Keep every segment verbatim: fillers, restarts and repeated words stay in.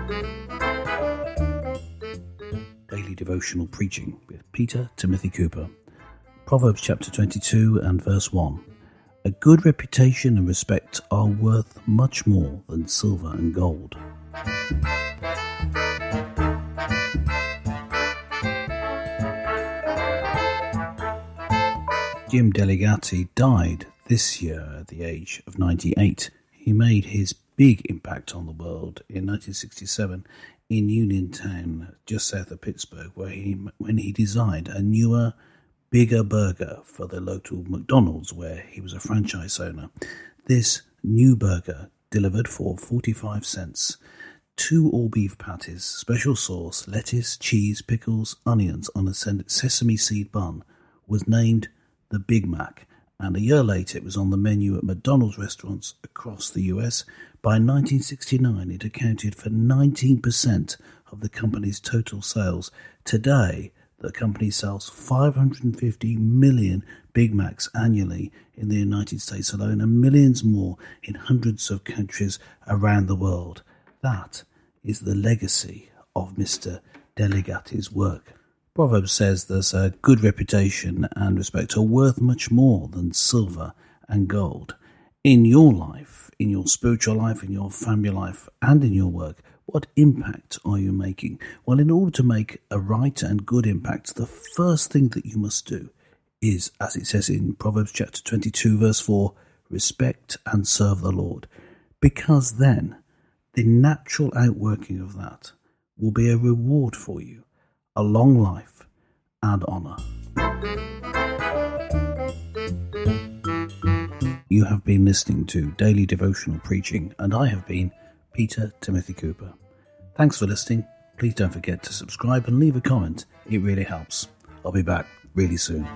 Daily Devotional Preaching with Peter Timothy Cooper. Proverbs chapter twenty-two and verse one. A good reputation and respect are worth much more than silver and gold. Jim Delegati died this year at the age of ninety-eight. He made his big impact on the world in nineteen sixty-seven in Uniontown, just south of Pittsburgh, where he when he designed a newer, bigger burger for the local McDonald's, where he was a franchise owner. This new burger delivered for forty-five cents. Two all-beef patties, special sauce, lettuce, cheese, pickles, onions on a sesame seed bun was named the Big Mac, and a year later it was on the menu at McDonald's restaurants across the U S. By nineteen sixty-nine, it accounted for nineteen percent of the company's total sales. Today, the company sells five hundred fifty million Big Macs annually in the United States alone, and millions more in hundreds of countries around the world. That is the legacy of Mister Delegati's work. Proverbs says there's a good reputation and respect are worth much more than silver and gold. In your life, in your spiritual life, in your family life, and in your work, what impact are you making? Well, in order to make a right and good impact, the first thing that you must do is, as it says in Proverbs chapter twenty-two, verse four, respect and serve the Lord. Because then, the natural outworking of that will be a reward for you, a long life and honour. You have been listening to Daily Devotional Preaching, and I have been Peter Timothy Cooper. Thanks for listening. Please don't forget to subscribe and leave a comment. It really helps. I'll be back really soon.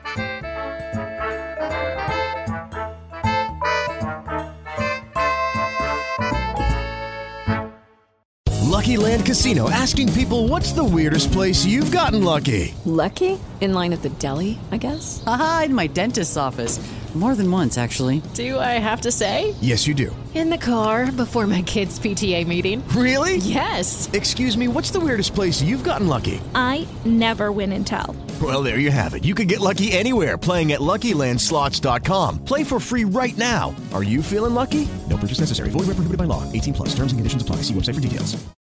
Lucky Land Casino, asking people, what's the weirdest place you've gotten lucky? Lucky? In line at the deli, I guess? Aha, in my dentist's office. More than once, actually. Do I have to say? Yes, you do. In the car before my kids' P T A meeting. Really? Yes. Excuse me, what's the weirdest place you've gotten lucky? I never win and tell. Well, there you have it. You can get lucky anywhere, playing at Lucky Land Slots dot com. Play for free right now. Are you feeling lucky? No purchase necessary. Void where prohibited by law. eighteen plus. Terms and conditions apply. See website for details.